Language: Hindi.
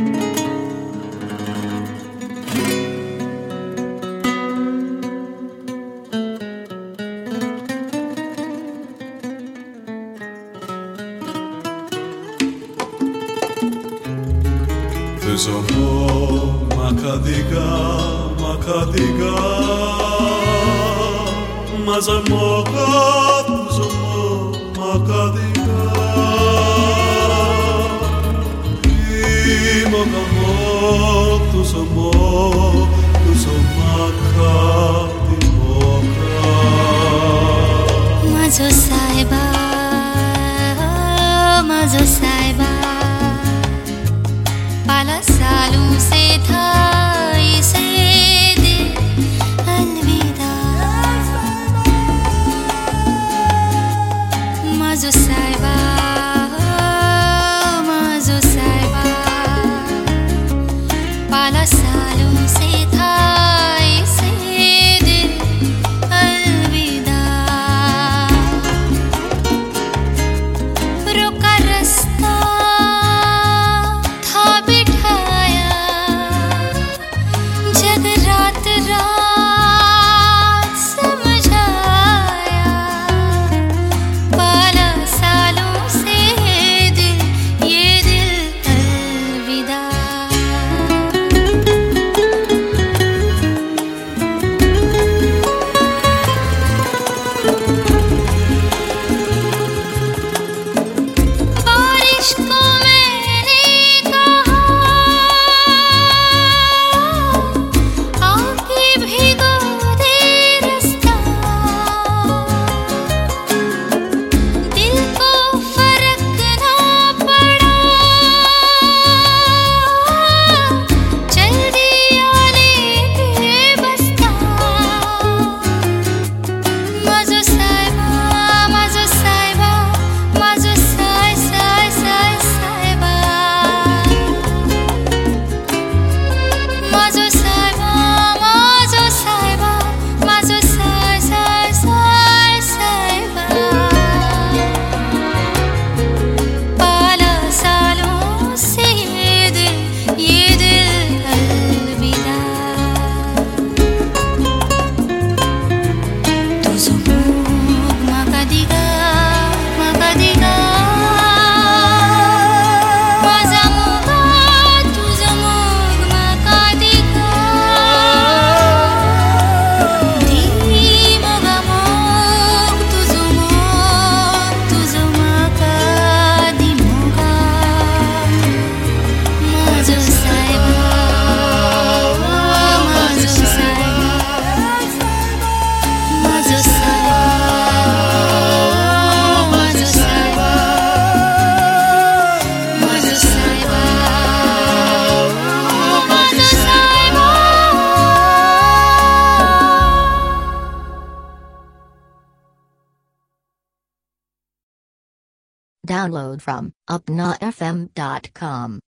Tuzomo makadiga makadiga mazamoga tuzomo makadiga imogamo tuzomo makadimoga mazo saiba पाला सालों से था इसे दिल अलविदा माजो साहिबा पाला सालों से था इसे दिल अलविदा रुका रास्ता रात समझाया पाला सालों से दिल ये दिल अलविदा बारिश को Download from upnafm.com.